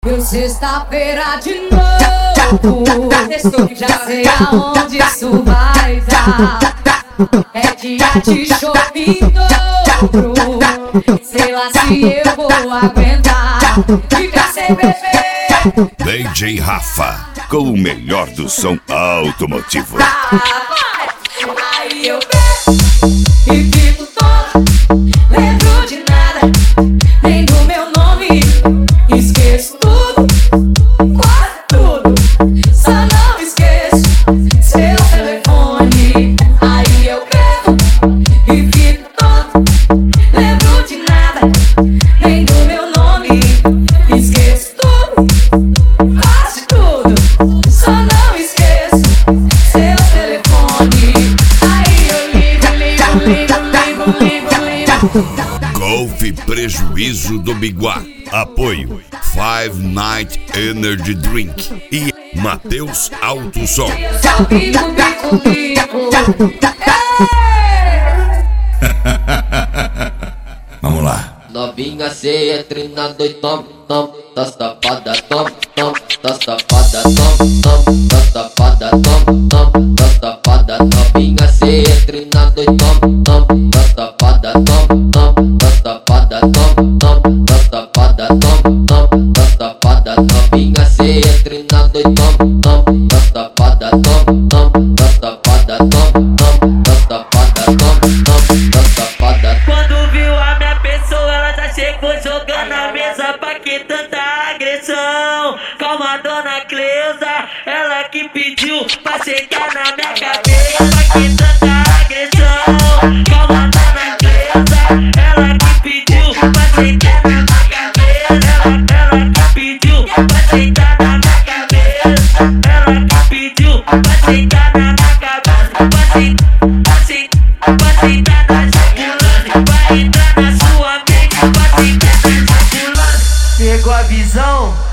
Eu sexta-feira de novo, já sei aonde isso vai dar. É dia de shopping dobro, sei lá se eu vou aguentar ficar sem beber. DJ Rafa, com o melhor do som automotivo. Aí eu bebo e fico toda, lembro de nada, nem do meu nome, esqueço tudo, quase tudo, só não esqueço seu telefone. Aí eu bebo e fico toda, lembro de nada, nem do meu nome, esqueço tudo, quase tudo, só não esqueço seu telefone. Aí eu ligo. Golfe Prejuízo do Biguá. Apoio Five Night Energy Drink e Matheus Alto Som. Eu só bico. Vamos lá. Novinha cê treina doido, tom, tá safada, tom, tá safada, tom, tá safada, tom, tá safada. Novinha cê treina doido, tom, tá safada, tom, tá safada, tom, tá safada, tom, tá safada. Novinha cê treina doido, tom, tá safada, tom, tá safada, tom, tá safada, tom, tá safada. Quando viu a minha pessoa, ela já chegou jogando a mesa. Pra que tanta agressão? Calma, dona Cleusa, ela que pediu pra chegar na minha cabeça. Pra que tanta agressão? Calma, dona Cleusa, ela que pediu pra chegar na minha cabeça. Ela que pediu pra chegar na minha cabeça. Ela que pediu pra chegar na minha cabeça. Pra sentar na jabulana, vai entrar na sua mente, pra sentar na jabulana. Pegou a visão?